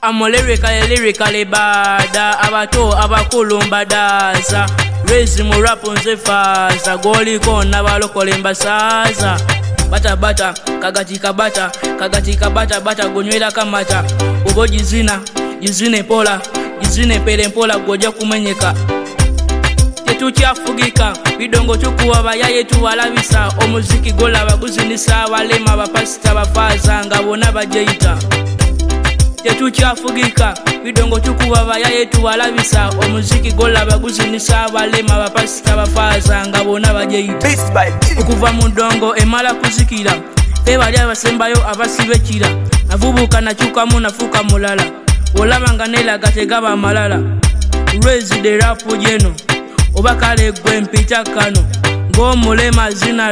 I'm lyrically bad. Abato abakulu mbadaza. Raise mu rap nze faza. Goli kona balokole mbasaza. Bata bata, kagati kabata, bata gonywera kamata. Ubo jizine pola, jizine pele mpola goja kumenyeka. Tetukyafugika, bidongo tukuwa bayaye tuwalabisa. Omuziki gola baguzinisa, balema bapasita bafaza nga bona bajeita. Tetukyafugika, bidongo tukuwa bayaye tuwalabisa. Omuziki gola baguzinisa, balema bapasita bafaza nga bona bajeita. Okuva mu ndongo emala kuzikira, bali abasembayo abasibekira. Navubuka nakyukamu nafuuka mulala, olaba nga nelaga tegaba malala. Raise the rap jeno, oba kale gwe mpita kano. Ng'omulema azina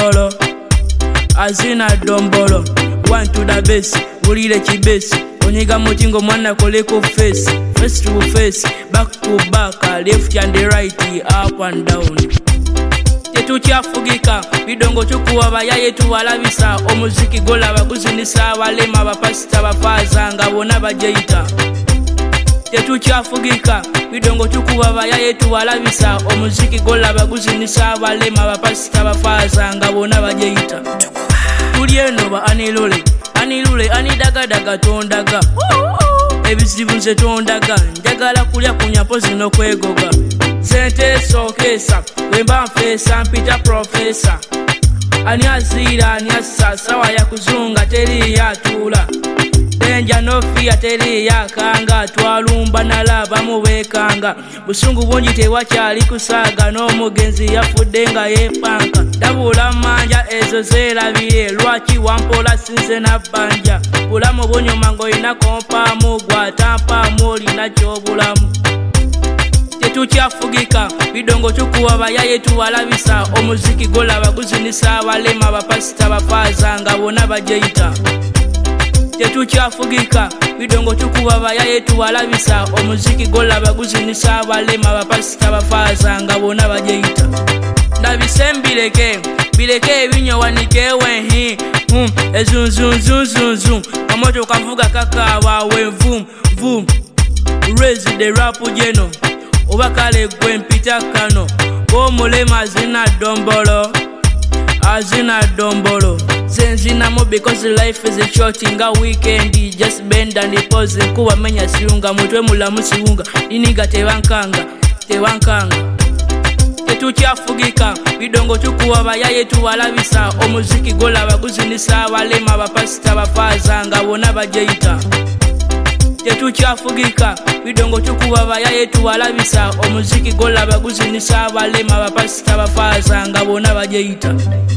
dombolo. One to the base, wulire kibesi. Onyiga mutingo mwana koleko face. Face to face, back to back, left and right, up and down. Tetukyafugika, bidongo tukuwa bayaye tuwalabisa. Omuziki gola baguzinisa, balema bapasita bafaza nga bona bajeita. Tetukyafugika, bidongo tukuwa bayaye tuwalabisa. Omuziki gola baguzinisa, balema bapasita bafaza nga bona bajeita. Tulieno ba anilule anidagadaga tondaga. Ebizibu nze tondaga, njagala kulya kunyapo zino kwegoga. Sente sokesa, wemba mfesa mpita profesa. Ani azira, ani asasa, waya kuzunga teri ya tula. Denja no fear teri ya kanga, twalumba na laba mubekanga. Busungu bungi tewakyali kusaga, no mugenzi yafudenga yepanka. Dabula manja ezo zerabire, lwaki wampola sinze na banja. Bulamu bunyuma ngoyina kompamu, gwatampamu olina kyobulamu. Tetukyafugika, bidongo tukuwa bayaye tuwalabisa. Omuziki gola baguzinisa, balema bapasita bafaza nga bona bajeita. Tetukyafugika, bidongo tukuwa bayaye tuwalabisa. Omuziki gola baguzinisa, balema bapasita bafaza nga bona bajeita. Ndabisembireke, bileke ebinyo wanike wenhi. Ezunzunzunzunzun, amoto kavuga kakaba we vum. Raise the rap jeno, oba kale gwe mpita kano. Ng'omulema azina dombolo. Zenzinamo because life is a short nga weekend. Just bend and pause, kuba menya siunga. Mutwe mulamu siunga, iniga tewankanga. Tetukyafugika, bidongo tukuwa bayaye tuwalabisa. Omuziki gola baguzinisa, balema bapasita bafaza nga bona bajeita. Tetukyafugika, bidongo tukuwa bayaye tuwalabisa. Omuziki gola baguzinisa, balema bapasita bafaza nga bona bajeita.